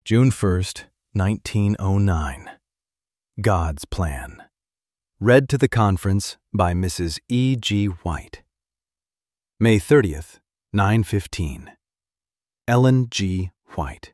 June 1st, 1909. God's Plan. Read to the conference by Mrs. E. G. White. May 30th, 9:15. Ellen G. White.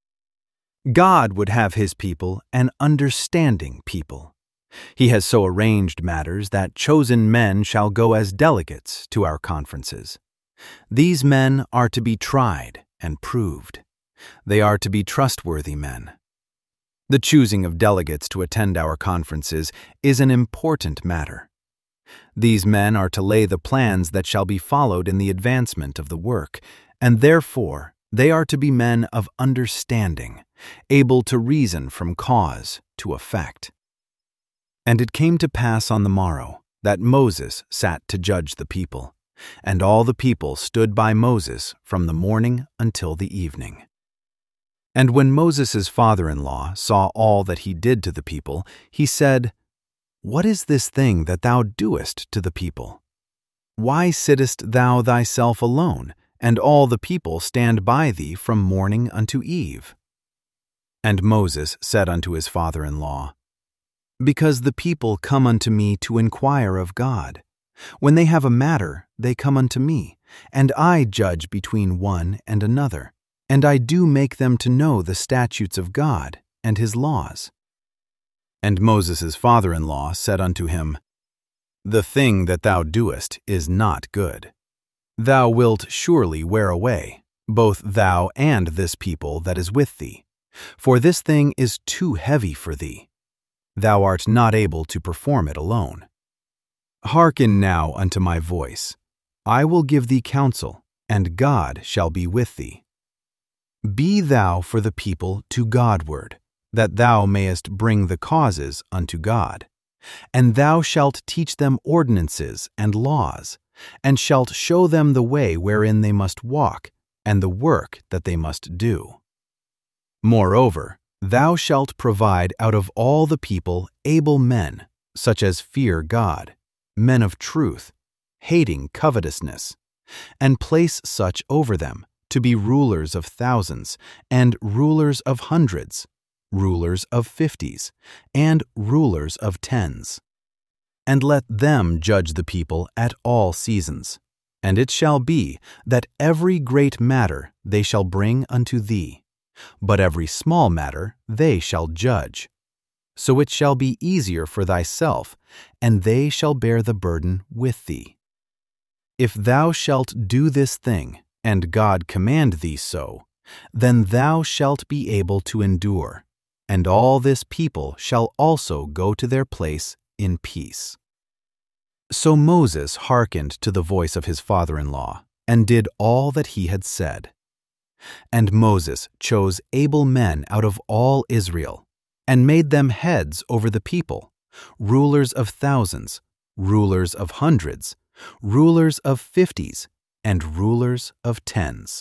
God would have His people an understanding people. He has so arranged matters that chosen men shall go as delegates to our conferences. These men are to be tried and proved. They are to be trustworthy men. The choosing of delegates to attend our conferences is an important matter. These men are to lay the plans that shall be followed in the advancement of the work, and therefore they are to be men of understanding, able to reason from cause to effect. And it came to pass on the morrow that Moses sat to judge the people, and all the people stood by Moses from the morning until the evening. And when Moses' father-in-law saw all that he did to the people, he said, "What is this thing that thou doest to the people? Why sittest thou thyself alone, and all the people stand by thee from morning unto eve?" And Moses said unto his father-in-law, "Because the people come unto me to inquire of God. When they have a matter, they come unto me, and I judge between one and another, and I do make them to know the statutes of God and His laws." And Moses' father-in-law said unto him, "The thing that thou doest is not good. Thou wilt surely wear away, both thou and this people that is with thee, for this thing is too heavy for thee. Thou art not able to perform it alone. Hearken now unto my voice. I will give thee counsel, and God shall be with thee. Be thou for the people to Godward, that thou mayest bring the causes unto God. And thou shalt teach them ordinances and laws, and shalt show them the way wherein they must walk, and the work that they must do. Moreover, thou shalt provide out of all the people able men, such as fear God, men of truth, hating covetousness, and place such over them, to be rulers of thousands, and rulers of hundreds, rulers of 50s, and rulers of 10s. And let them judge the people at all seasons. And it shall be that every great matter they shall bring unto thee, but every small matter they shall judge. So it shall be easier for thyself, and they shall bear the burden with thee. If thou shalt do this thing, and God command thee so, then thou shalt be able to endure, and all this people shall also go to their place in peace." So Moses hearkened to the voice of his father-in-law, and did all that he had said. And Moses chose able men out of all Israel, and made them heads over the people, rulers of thousands, rulers of hundreds, rulers of 50s, and rulers of 10s.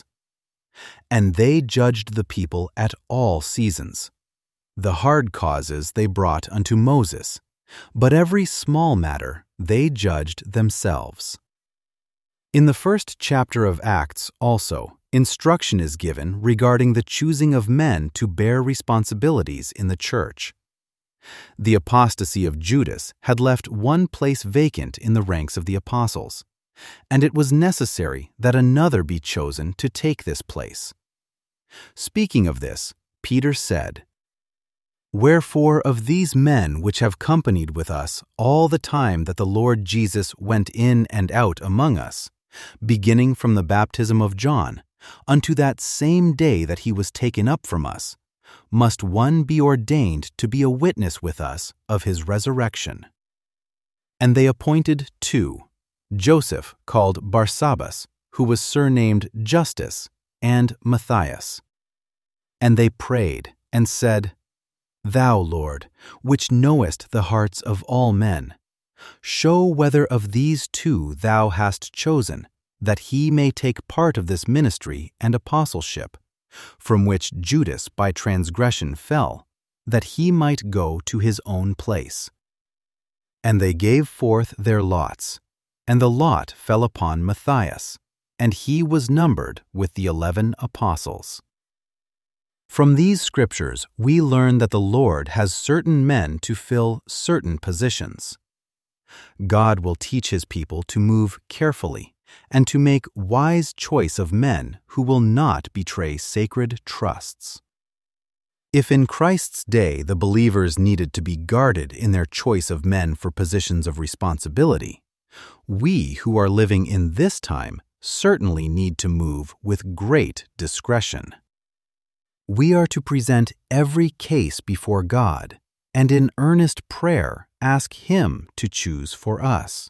And they judged the people at all seasons. The hard causes they brought unto Moses, but every small matter they judged themselves. In the first chapter of Acts also, instruction is given regarding the choosing of men to bear responsibilities in the church. The apostasy of Judas had left one place vacant in the ranks of the apostles, and it was necessary that another be chosen to take this place. Speaking of this, Peter said, "Wherefore of these men which have companied with us all the time that the Lord Jesus went in and out among us, beginning from the baptism of John, unto that same day that he was taken up from us, must one be ordained to be a witness with us of his resurrection." And they appointed 2, Joseph called Barsabbas, who was surnamed Justus, and Matthias. And they prayed and said, "Thou, Lord, which knowest the hearts of all men, show whether of these 2 thou hast chosen, that he may take part of this ministry and apostleship, from which Judas by transgression fell, that he might go to his own place." And they gave forth their lots, and the lot fell upon Matthias, and he was numbered with the 11 apostles. From these scriptures, we learn that the Lord has certain men to fill certain positions. God will teach His people to move carefully and to make wise choice of men who will not betray sacred trusts. If in Christ's day the believers needed to be guarded in their choice of men for positions of responsibility, we who are living in this time certainly need to move with great discretion. We are to present every case before God and in earnest prayer ask Him to choose for us.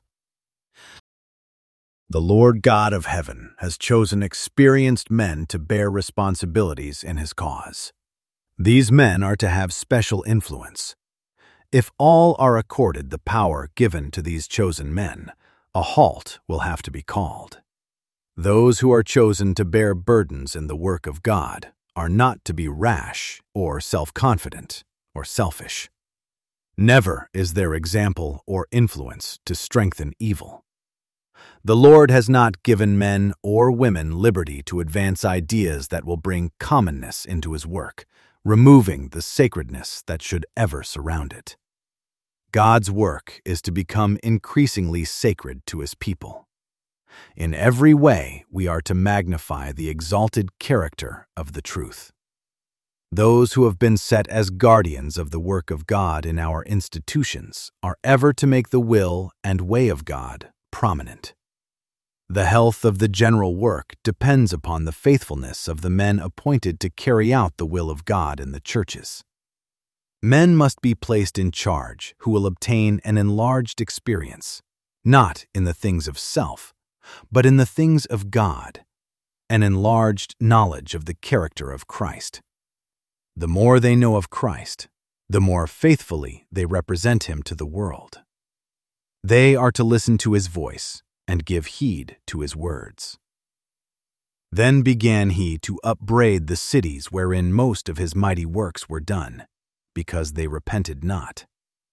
The Lord God of heaven has chosen experienced men to bear responsibilities in His cause. These men are to have special influence. If all are accorded the power given to these chosen men, a halt will have to be called. Those who are chosen to bear burdens in the work of God are not to be rash or self-confident or selfish. Never is their example or influence to strengthen evil. The Lord has not given men or women liberty to advance ideas that will bring commonness into His work, removing the sacredness that should ever surround it. God's work is to become increasingly sacred to His people. In every way, we are to magnify the exalted character of the truth. Those who have been set as guardians of the work of God in our institutions are ever to make the will and way of God prominent. The health of the general work depends upon the faithfulness of the men appointed to carry out the will of God in the churches. Men must be placed in charge who will obtain an enlarged experience, not in the things of self, but in the things of God, an enlarged knowledge of the character of Christ. The more they know of Christ, the more faithfully they represent Him to the world. They are to listen to His voice and give heed to His words. Then began He to upbraid the cities wherein most of His mighty works were done, because they repented not.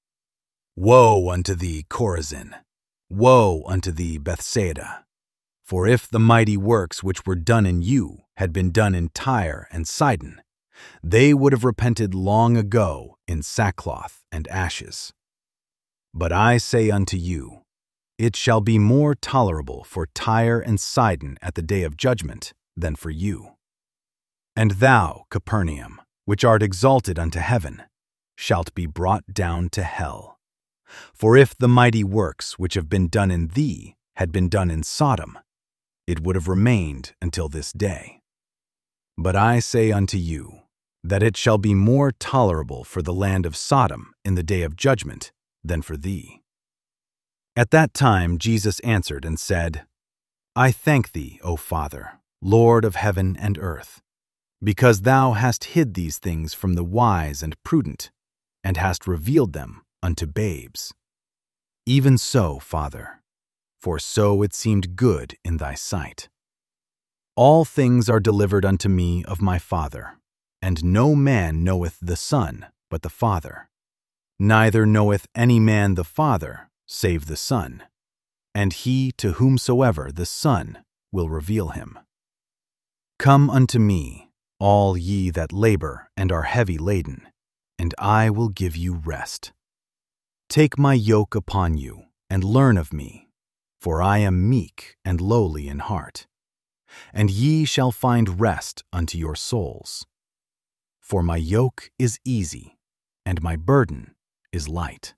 Woe unto thee, Chorazin! Woe unto thee, Bethsaida! For if the mighty works which were done in you had been done in Tyre and Sidon, they would have repented long ago in sackcloth and ashes. But I say unto you, it shall be more tolerable for Tyre and Sidon at the day of judgment than for you. And thou, Capernaum, which art exalted unto heaven, shalt be brought down to hell. For if the mighty works which have been done in thee had been done in Sodom, it would have remained until this day. But I say unto you, that it shall be more tolerable for the land of Sodom in the day of judgment than for thee. At that time Jesus answered and said, I thank thee, O Father, Lord of heaven and earth, because thou hast hid these things from the wise and prudent, and hast revealed them unto babes. Even so, Father, for so it seemed good in thy sight. All things are delivered unto me of my Father, and no man knoweth the Son but the Father. Neither knoweth any man the Father save the Son, and he to whomsoever the Son will reveal him. Come unto me, all ye that labor and are heavy laden, and I will give you rest. Take my yoke upon you, and learn of me, for I am meek and lowly in heart, and ye shall find rest unto your souls. For my yoke is easy, and my burden is light.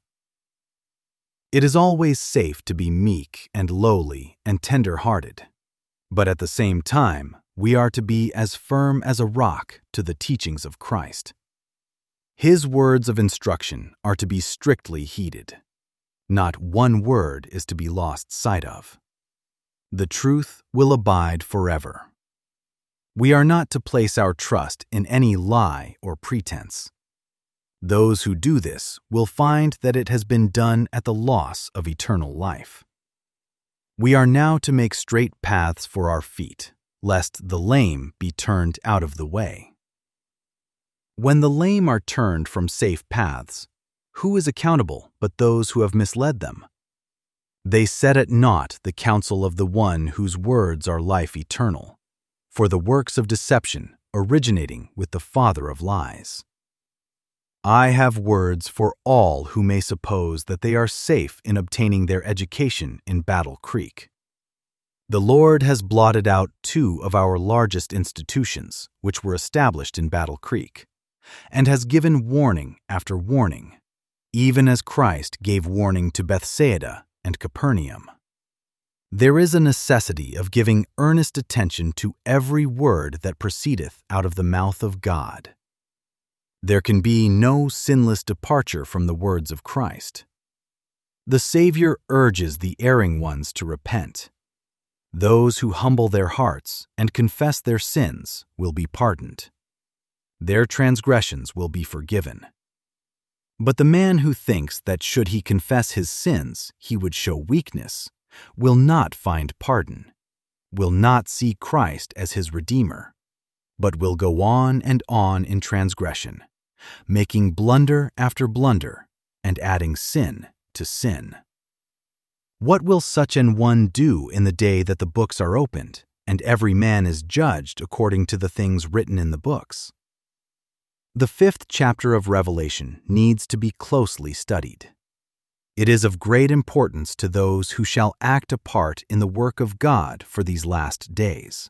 It is always safe to be meek and lowly and tender-hearted, but at the same time, we are to be as firm as a rock to the teachings of Christ. His words of instruction are to be strictly heeded. Not one word is to be lost sight of. The truth will abide forever. We are not to place our trust in any lie or pretense. Those who do this will find that it has been done at the loss of eternal life. We are now to make straight paths for our feet, lest the lame be turned out of the way. When the lame are turned from safe paths, who is accountable but those who have misled them? They set at naught the counsel of the one whose words are life eternal, for the works of deception originating with the father of lies. I have words for all who may suppose that they are safe in obtaining their education in Battle Creek. The Lord has blotted out 2 of our largest institutions, which were established in Battle Creek, and has given warning after warning, even as Christ gave warning to Bethsaida and Capernaum. There is a necessity of giving earnest attention to every word that proceedeth out of the mouth of God. There can be no sinless departure from the words of Christ. The Savior urges the erring ones to repent. Those who humble their hearts and confess their sins will be pardoned. Their transgressions will be forgiven. But the man who thinks that should he confess his sins, he would show weakness, will not find pardon, will not see Christ as his Redeemer, but will go on and on in transgression, making blunder after blunder and adding sin to sin. What will such an one do in the day that the books are opened, and every man is judged according to the things written in the books? The 5th chapter of Revelation needs to be closely studied. It is of great importance to those who shall act a part in the work of God for these last days.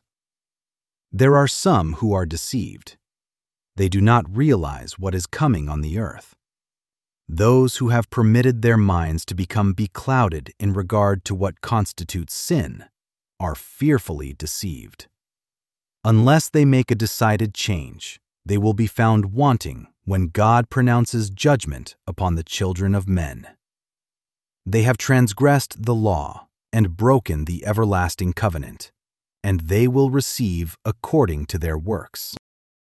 There are some who are deceived. They do not realize what is coming on the earth. Those who have permitted their minds to become beclouded in regard to what constitutes sin are fearfully deceived. Unless they make a decided change, they will be found wanting when God pronounces judgment upon the children of men. They have transgressed the law and broken the everlasting covenant, and they will receive according to their works.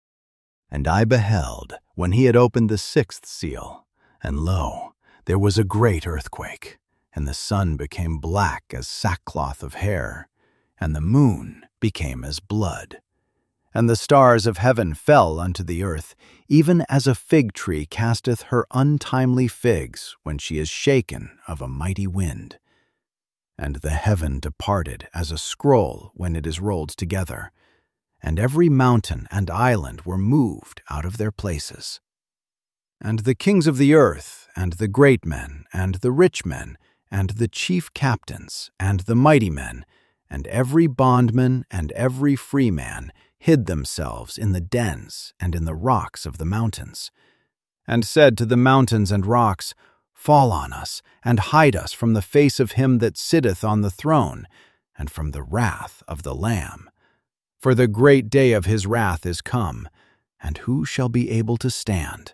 And I beheld, when he had opened the 6th seal, and lo, there was a great earthquake, and the sun became black as sackcloth of hair, and the moon became as blood. And the stars of heaven fell unto the earth, even as a fig tree casteth her untimely figs when she is shaken of a mighty wind. And the heaven departed as a scroll when it is rolled together, and every mountain and island were moved out of their places. And the kings of the earth, and the great men, and the rich men, and the chief captains, and the mighty men, and every bondman and every free man hid themselves in the dens and in the rocks of the mountains, and said to the mountains and rocks, Fall on us, and hide us from the face of him that sitteth on the throne, and from the wrath of the Lamb. For the great day of his wrath is come, and who shall be able to stand?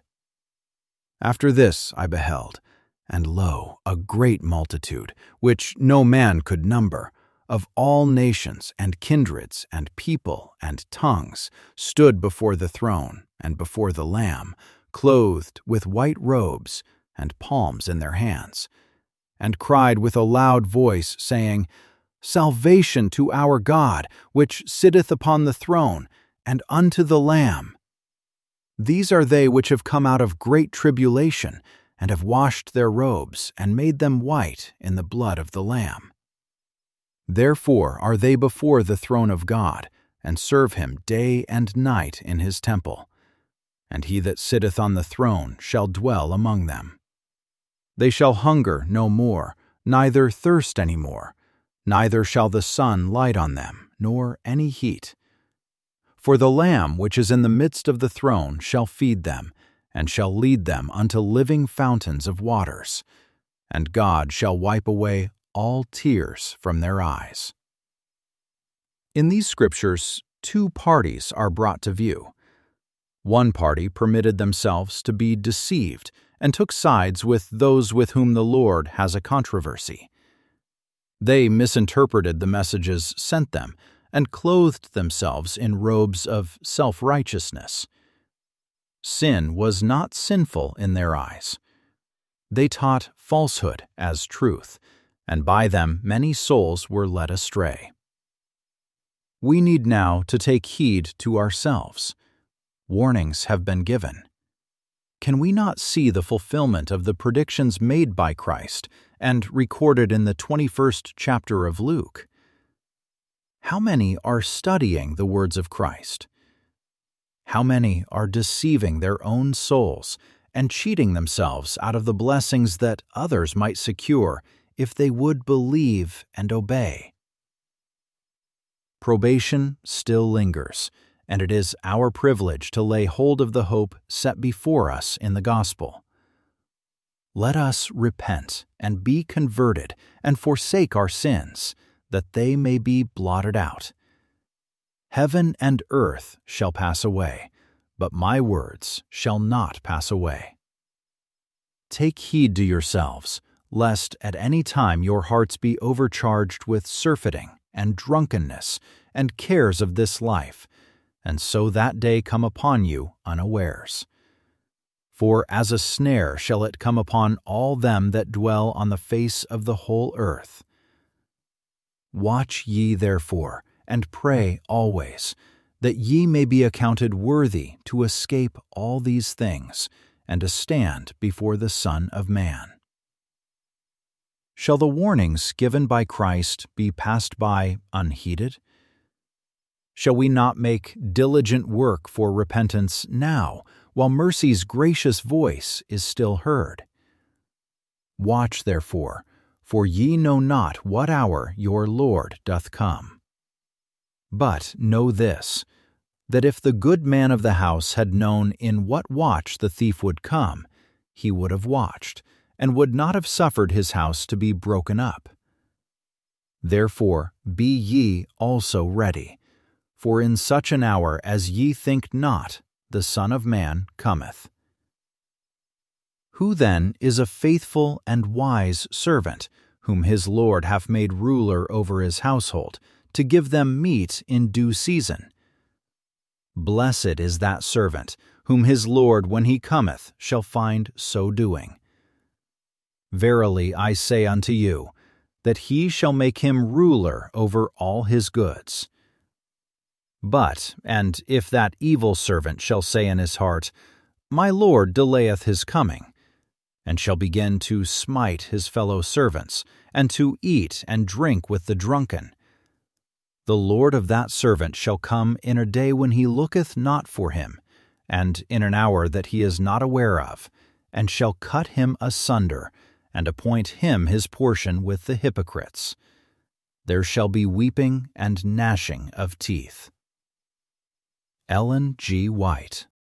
After this I beheld, and lo, a great multitude, which no man could number, of all nations and kindreds and people and tongues, stood before the throne and before the Lamb, clothed with white robes and palms in their hands, and cried with a loud voice, saying, Salvation to our God, which sitteth upon the throne, and unto the Lamb. These are they which have come out of great tribulation, and have washed their robes, and made them white in the blood of the Lamb. Therefore are they before the throne of God, and serve him day and night in his temple. And he that sitteth on the throne shall dwell among them. They shall hunger no more, neither thirst any more, neither shall the sun light on them, nor any heat. For the Lamb which is in the midst of the throne shall feed them, and shall lead them unto living fountains of waters, and God shall wipe away all tears from their eyes. In these scriptures, 2 parties are brought to view. One party permitted themselves to be deceived and took sides with those with whom the Lord has a controversy. They misinterpreted the messages sent them and clothed themselves in robes of self-righteousness. Sin was not sinful in their eyes. They taught falsehood as truth, and by them many souls were led astray. We need now to take heed to ourselves. Warnings have been given. Can we not see the fulfillment of the predictions made by Christ and recorded in the 21st chapter of Luke? How many are studying the words of Christ? How many are deceiving their own souls and cheating themselves out of the blessings that others might secure if they would believe and obey? Probation still lingers, and it is our privilege to lay hold of the hope set before us in the gospel. Let us repent and be converted and forsake our sins, that they may be blotted out. Heaven and earth shall pass away, but my words shall not pass away. Take heed to yourselves, lest at any time your hearts be overcharged with surfeiting and drunkenness and cares of this life, and so that day come upon you unawares. For as a snare shall it come upon all them that dwell on the face of the whole earth. Watch ye therefore, and pray always, that ye may be accounted worthy to escape all these things, and to stand before the Son of Man. Shall the warnings given by Christ be passed by unheeded? Shall we not make diligent work for repentance now, while mercy's gracious voice is still heard? Watch therefore, for ye know not what hour your Lord doth come. But know this, that if the good man of the house had known in what watch the thief would come, he would have watched, and would not have suffered his house to be broken up. Therefore be ye also ready, for in such an hour as ye think not, the Son of Man cometh. Who then is a faithful and wise servant, whom his Lord hath made ruler over his household, to give them meat in due season? Blessed is that servant, whom his Lord when he cometh shall find so doing. Verily I say unto you, that he shall make him ruler over all his goods. But, and if that evil servant shall say in his heart, My Lord delayeth his coming, and shall begin to smite his fellow servants, and to eat and drink with the drunken, the Lord of that servant shall come in a day when he looketh not for him, and in an hour that he is not aware of, and shall cut him asunder, and appoint him his portion with the hypocrites. There shall be weeping and gnashing of teeth. Ellen G. White.